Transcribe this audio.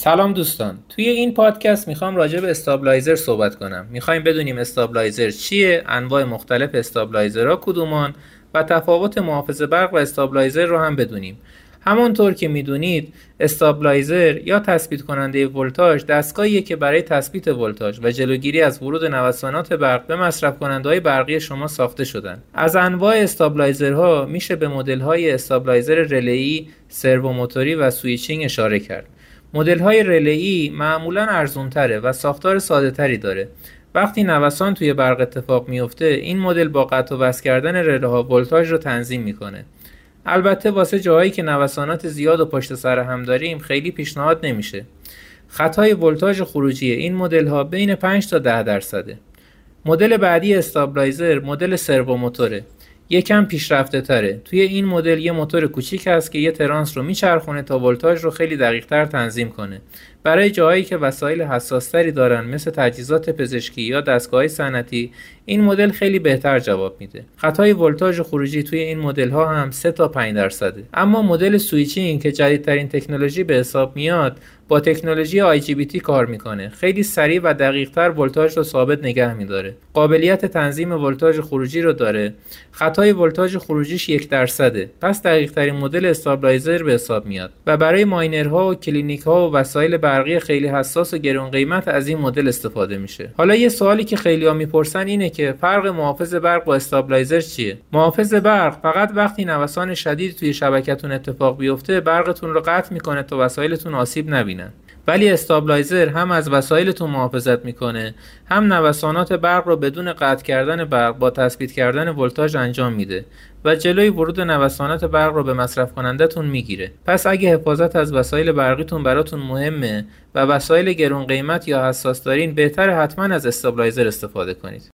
سلام دوستان، توی این پادکست میخوام راجع به استابلایزر صحبت کنم. میخوایم بدونیم استابلایزر چیه، انواع مختلف استابلایزرها کدومان و تفاوت محافظ برق و استابلایزر رو هم بدونیم. همونطور که میدونید استابلایزر یا تثبیت کننده ولتاژ دستگاهیه که برای تثبیت ولتاژ و جلوگیری از ورود نوسانات برق به مصرف کننده‌های برقی شما ساخته شدن. از انواع استابلایزرها میشه به مدل‌های استابلایزر رله‌ای، سروموتوری و سویچینگ اشاره کرد. مدل‌های رله‌ای معمولاً ارزان‌تره و ساختار ساده‌تری داره. وقتی نوسان توی برق اتفاق میفته، این مدل با قطع و وصل کردن رله‌ها ولتاژ رو تنظیم میکنه. البته واسه جاهایی که نوسانات زیاد و پشت سر هم داریم خیلی پیشنهاد نمیشه. خطای ولتاژ خروجی این مدل‌ها بین 5 تا 10%. مدل بعدی استابلایزر مدل سروموتوره. یکم پیشرفته تره. توی این مدل یه موتور کوچیک هست که یه ترانس رو میچرخونه تا ولتاژ رو خیلی دقیق تر تنظیم کنه. برای جاهایی که وسایل حساس تری دارن مثل تجهیزات پزشکی یا دستگاه‌های صنعتی، این مدل خیلی بهتر جواب میده. خطای ولتاژ خروجی توی این مدل ها هم 3 تا 5%. اما مدل سویچینگ که جدیدترین تکنولوژی به حساب میاد، با تکنولوژی IGBT کار میکنه. خیلی سریع و دقیق‌تر ولتاژ رو ثابت نگه میداره. قابلیت تنظیم ولتاژ خروجی رو داره. خطای ولتاژ خروجیش 1%. پس دقیق‌ترین مدل استابلایزر به حساب میاد و برای ماینرها و کلینیک‌ها و وسایل برقی خیلی حساس و گران قیمت از این مدل استفاده میشه. حالا یه سوالی که خیلی‌ها میپرسن اینه که فرق محافظ برق با استابلایزر چیه؟ محافظ برق فقط وقتی نوسان شدید توی شبکه‌تون اتفاق بیفته برقتون رو قطع میکنه تا وسایلتون آسیب نبینن. ولی استابلایزر هم از وسایلتون محافظت میکنه، هم نوسانات برق رو بدون قطع کردن برق با تثبیت کردن ولتاژ انجام میده و جلوی ورود نوسانات برق رو به مصرف کنندتون میگیره. پس اگه حفاظت از وسایل برقیتون براتون مهمه و وسایل گران قیمت یا حساس دارین، بهتره حتما از استابلایزر استفاده کنید.